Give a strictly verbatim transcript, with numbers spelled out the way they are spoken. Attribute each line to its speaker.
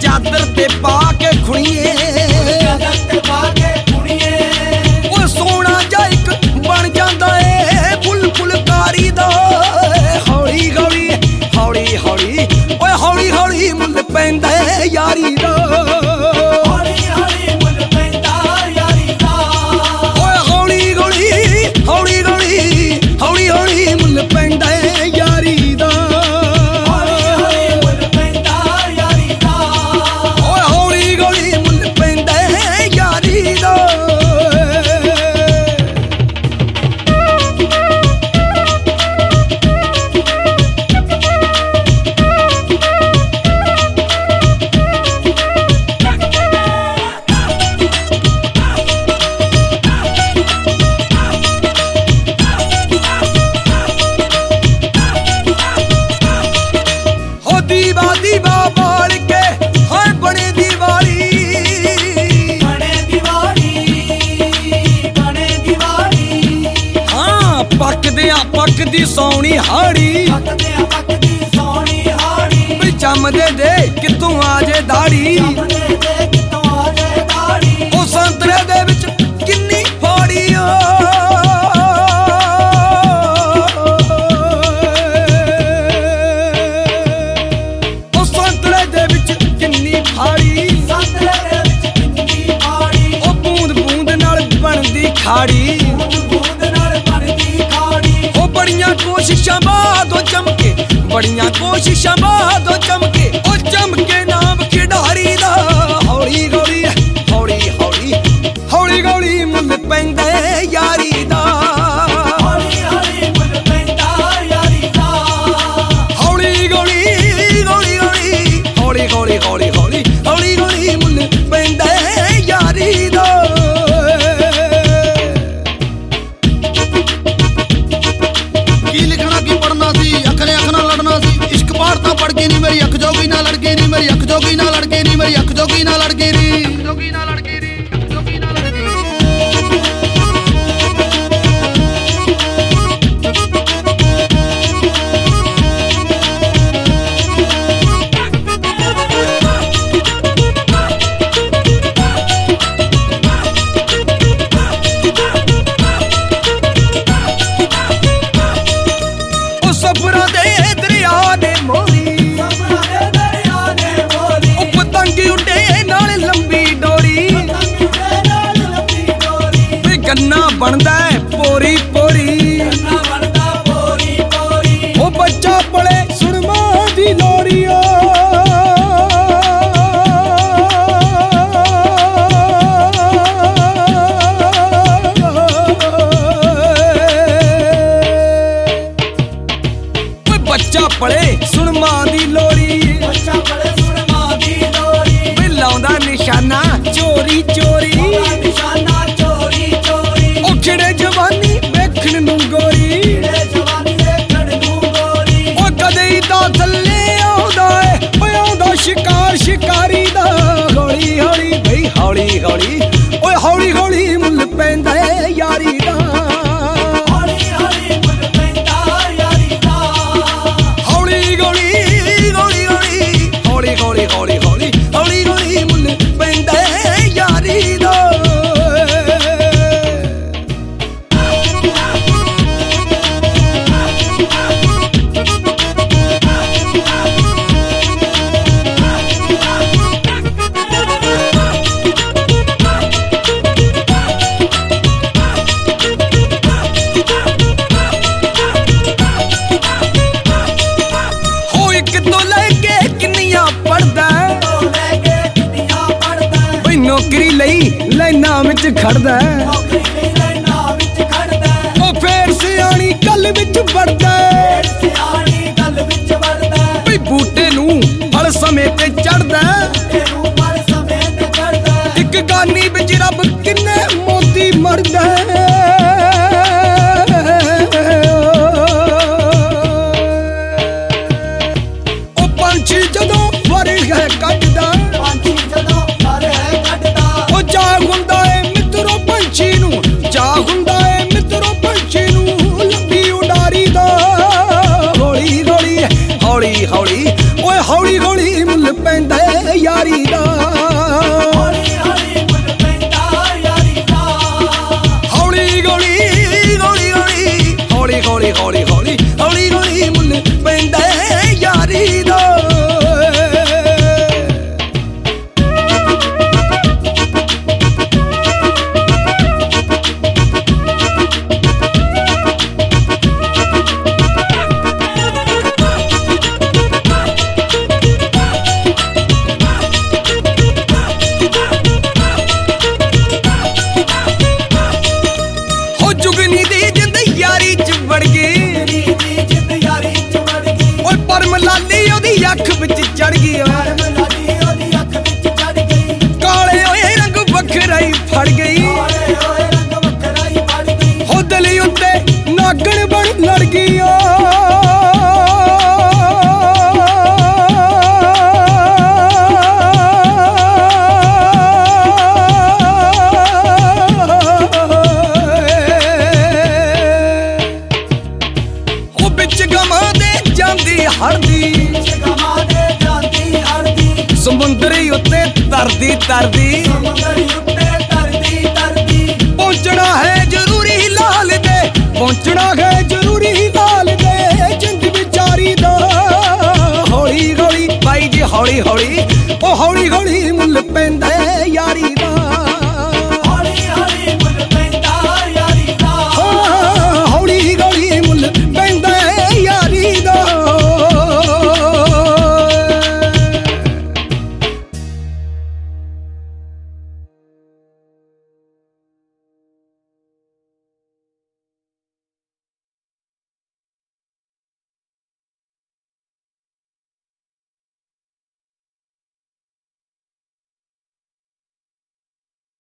Speaker 1: ਚਾਦਰ ਤੇ ਪਾ ਕੇ ਖੁਣੀਏ ਉਹ ਸੋਹਣਾ ਜਾ ਇੱਕ ਬਣ ਜਾਂਦਾ ਏ ਫੁੱਲ ਫੁਲਕਾਰੀ ਦਾ। ਹੌਲੀ ਹੌਲੀ ਹੌਲੀ ਹੌਲੀ ਓਏ ਹੌਲੀ ਹੌਲੀ ਮੁੱਲ ਪੈਂਦਾ ਯਾਰੀ ਦਾ। ਹੌਲੀ ਹੌਲੀ ਮੁੱਲ ਪੈਂਦਾ ਯਾਰੀ ਦਾ। ਓਏ ਹੌਲੀ ਹੌਲੀ ਹੌਲੀ ਹੌਲੀ ਹੌਲੀ ਹੌਲੀ ਮੁੱਲ ਪੈਂਦਾ ਯਾਰੀ ਦਾ। ਹੌਲੀ ਹੌਲੀ ਮੁੱਲ ਪੈਂਦਾ ਯਾਰੀ ਦਾ। ਓਏ ਹੌਲੀ ਹੌਲੀ ਮੁੱਲ ਪੈਂਦਾ ਯਾਰੀ ਦਾ। ਦੀਵਾ ਦੀਵਾ ਬਾਲ ਕੇ ਹਾਏ ਬਣੇ ਦੀਵਾਲੀ ਬਣੇ ਦੀਵਾਲੀ ਬਣੇ ਦੀਵਾਲੀ। ਹਾਂ ਪੱਕਦਿਆਂ ਪੱਕਦੀ ਸੋਹਣੀ ਹਾੜੀ ਪੱਕਦਿਆਂ ਪੱਕਦੀ ਸੋਹਣੀ ਹਾੜੀ ਵੀ ਜੰਮਦੇ ਦੇ ਕਿਤੋਂ ਆ ਜੇ ਦਾੜੀ ਜੰਮਦੇ ਦੇ ਕਿਤੋਂ ਆ ਜੇ ਦਾੜੀ। ਉਹ ਸੰਤਰੇ ਦੇ ਵਿੱਚ ਕਿੰਨੀ ਫਾੜੀ ਓ ਖਾੜੀ ਬੂੰਦ ਨਾਲ ਬਣਦੀ ਖਾੜੀ। ਉਹ ਬੜੀਆਂ ਕੋਸ਼ਿਸ਼ਾਂ ਬਾਅਦੋਂ ਚਮਕੇ ਬੜੀਆਂ ਕੋਸ਼ਿਸ਼ਾਂ ਬਾਅਦੋਂ ਚਮਕੇ ਉਹ ਚਮਕੇ ਨਾਮ ਖਿਡਾਰੀ ਦਾ। ਹੌਲੀ ਹੌਲੀ ਹੌਲੀ ਹੌਲੀ ਹੌਲੀ ਹੌਲੀ ਮੁੱਲ ਪੈਂਦਾ ਯਾਰੀ ਦਾ। ਹੌਲੀ ਹੌਲੀ ਮੁੱਲ ਪੈਂਦਾ ਯਾਰੀ ਦਾ। ਹੌਲੀ ਹੌਲੀ ਹੌਲੀ ਹੌਲੀ ਹੌਲੀ ਹੌਲੀ ਹੌਲੀ ਹੌਲੀ ਹੌਲੀ ਹੌਲੀ ਮੁੱਲ ਪੈਂਦਾ ਯਾਰੀ ਦਾ। ਨੀ ਮੇਰੀ ਅੱਖ ਜੋਗੀ ਨਾ ਲੜਕੇ ਨੀ ਮੇਰੀ ਅੱਖ ਜੋਗੀ ਨਾ ਲੜਕੇ ਨੀ ਮੇਰੀ ਅੱਖ ਜੋਗੀ ਨਾ ਲੜਕੇ ਨੀ ਜੋਗੀ ਨਾ ਲੜਕੇ ਨੀ ਜੋਗੀ ਨਾ ਲੜਕੇ ਉਹ ਸਫਰਾਂ ਦੇ ਦਰਿਆ ਨੇ ਮੋਰੀ ਗੰਨਾ ਬਣਦਾ ਪੋਰੀ ਪੋਰੀ ਉਹ ਬੱਚਾ ਪਲੇ ਸੁਣਮਾ ਦੀ ਲੋਰੀ ਓ ਬੱਚਾ ਪਲੇ ਸੁਣਮਾ ਦੀ ਲੋਰੀ ਬੱਚਾ ਪਲੇ ਸੁਣਮਾ ਦੀ ਲੋਰੀ ਵੀ ਲਾਉਂਦਾ ਨਿਸ਼ਾਨਾ ਚੋਰੀ ਚੋਰੀ ਖਿੜੇ ਜਵਾਨੀ ਵੇਖਣ ਨੂੰ ਗੋਰੀ ਖਿੜੇ ਜਵਾਨੀ ਵੇਖਣ ਨੂੰ ਗੋਰੀ। ਉਹ ਕਦੇ ਹੀ ਤਾਂ ਥੱਲੇ ਆਉਂਦਾ ਏ ਓਏ ਆਉਂਦਾ ਸ਼ਿਕਾਰ ਸ਼ਿਕਾਰੀ ਦਾ। ਹੌਲੀ ਹੌਲੀ ਬਈ ਹੌਲੀ ਹੌਲੀ ਓਏ ਹੌਲੀ ਹੌਲੀ ਮੁੱਲ ਪੈਂਦਾ ਯਾਰੀ ਦਾ। ਹੌਲੀ ਹੌਲੀ ਮੁੱਲ ਪੈਂਦਾ ਯਾਰੀ ਦਾ। ਹੌਲੀ ਹੌਲੀ ਹੌਲੀ ਹੌਲੀ ਹੌਲੀ ਹੌਲੀ ਹੌਲੀ ਹੌਲੀ ਹੌਲੀ ਹੌਲੀ ਮੁੱਲ ਪੈਂਦਾ ਯਾਰੀ ਦਾ। ਨੌਕਰੀ ਲਈ ਲਾਈਨਾਂ ਵਿੱਚ ਖੜਦਾ ਉਹ ਫੇਰ ਸਿਆਣੀ ਗੱਲ ਵਿੱਚ ਵੜਦਾ ਬਈ ਬੂਟੇ ਨੂੰ ਫਲ ਸਮੇਂ ਤੇ ਚੜਦਾ। ਇੱਕ ਗਾਨੀ ਵਿੱਚ ਰੱਬ ਕਿੰਨੇ ਮੋਤੀ ਮਰਦਾ। ਉਹ ਪੰਛੀ ਜਦੋਂ ਵਰ ਹੈ ਕੱਢਦਾ ਉਹ ਚਾਹ ਹੁੰਦਾ ਏ ਮਿੱਤਰੋ ਪੰਛੀ ਨੂੰ ਚਾਹ ਹੁੰਦਾ ਏ ਮਿੱਤਰੋ ਪੰਛੀ ਨੂੰ ਲੰਬੀ ਉਡਾਰੀ ਦਾ। ਹੌਲੀ ਹੌਲੀ ਹੌਲੀ ਹੌਲੀ ਓਏ ਹੌਲੀ ਹੌਲੀ ਮੁੱਲ ਪੈਂਦਾ ਯਾਰੀ ਦਾ ਹੌਲੀ ਹੌਲੀ ਮੁੱਲ ਪੈਂਦਾ ਯਾਰੀ ਦਾ ਹੌਲੀ ਹੌਲੀ ਹੌਲੀ ਹੌਲੀ ਹੌਲੀ ਹੌਲੀ ਹੌਲੀ ਹੌਲੀ ਹੌਲੀ ਹੌਲੀ ਮੁੱਲ ਪੈਂਦਾ ਯਾਰੀ ਦਾ ਜੁਗਨੀ ਦੀ ਜਿੰਦ ਯਾਰੀ ਚ ਵੜ ਗਈ ਓਏ ਪਰਮ ਲਾਲੀ ਉਹਦੀ ਅੱਖ ਵਿੱਚ ਚੜ ਗਈ ਕਾਲੇ ਓਏ ਰੰਗ ਵੱਖਰਾ ਹੀ ਫੜ ਗਈ ਹੋ ਦਿਲ ਉੱਤੇ ਨਾਗਣ ਬਣ ਲੜ ਗਈ ਹੜਦੀ ਸਮੁੰਦਰੀ ਉੱਤੇ ਤਰਦੀ ਤਰਦੀ ਪਹੁੰਚਣਾ ਹੈ ਜ਼ਰੂਰੀ ਲਾਲ ਦੇ ਪਹੁੰਚਣਾ ਹੈ ਜ਼ਰੂਰੀ ਲਾਲ ਦੇ ਜਿੰਦ ਵਿਚਾਰੀ ਦਾ ਹੌਲੀ ਹੌਲੀ ਬਾਈ ਜੀ ਹੌਲੀ ਹੌਲੀ ਉਹ ਹੌਲੀ ਹੌਲੀ ਮੁੱਲ ਪੈਂਦਾ ਯਾਰੀ ਦਾ